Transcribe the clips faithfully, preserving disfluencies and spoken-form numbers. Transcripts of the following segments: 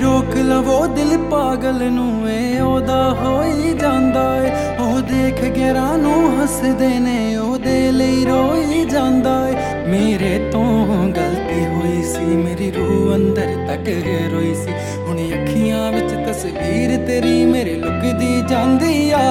रोक लवो दिल पागल नू ए ओदा होई जांदा ए ओ देख गैरां नू हसदे ने ओदे लई रोई जांदा ए मेरे तो गलती होई सी मेरी रूह अंदर तक रोई सी हुण अखियां विच तस्वीर तेरी मेरे लुकदी जांदी आ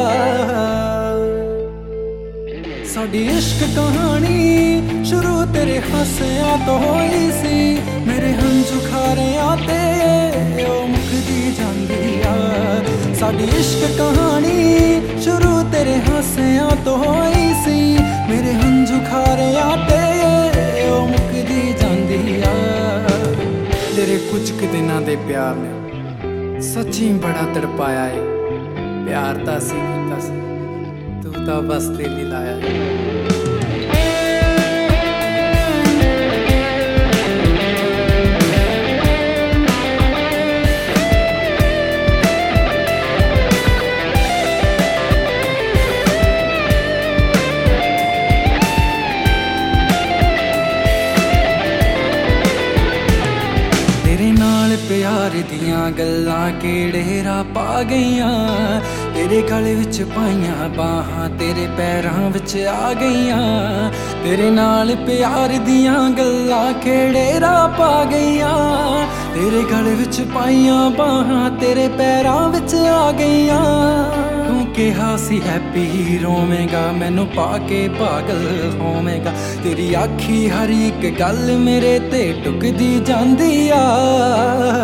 साडी इश्क कहानी शुरू तेरे हासियां तो होई सी मेरे हंझू खारियां ते ओ मुकदी जांदी आ साडी इश्क कहानी शुरू तेरे हासियां तो होई सी मेरे हंझू खारियां ते ओ मुकदी जांदी आ तेरे कुछ क दिनां दे प्यार ने सच्ची बड़ा तड़पाया है प्यार तां सी कीता सी तू तां बस दिल ही लाया है प्यार दियां गल्लां केड़े राह पा गईयां तेरे गले विच पाइयां बाहां तेरे पैरां विच आ गईयां तेरे नाल प्यार दियां गल्लां केड़े राह पा गईयां तेरे गले विच पाइयां बाहां तेरे पैरां विच आ गईयां तू कहा सी हैप्पी रोवेगा मैनू पाके पागल होवेगा तेरी आखी हर एक गल मेरे ते टुकदी जांदी आ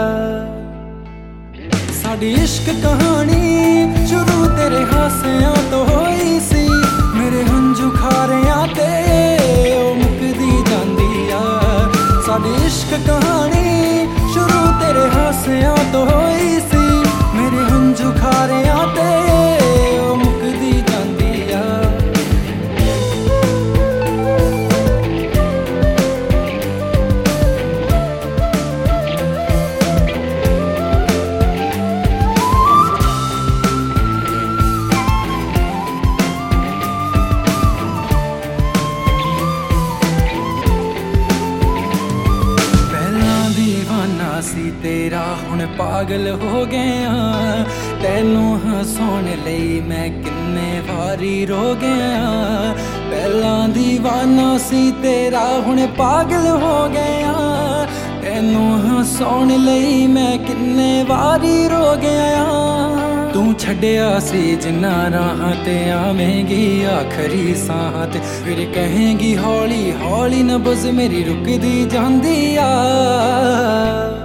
साडी इश्क कहानी शुरू तेरे हासियां तो होई सी मेरे हंझू खारियां ते ओ मुकदी जांदी आ साडी इश्क कहानी शुरू तेरे हासियां तो होई सी मेरे हंझू खारियां ते ओ मुकदी जांदी आ सी तेरा हुण पागल हो गया तैनू हसाउण लई मैं किन्ने वारी रो गया पहलां दीवाना सी तेरा हुण पागल हो गया तैनू हसाउण लई मैं किन्ने वारी रो गया तू छड्डिया सी जिन्ना राह ते आवेंगी आखरी साह ते फिर कहेंगी हौली हौली नब्ज़ मेरी रुकदी जांदी आ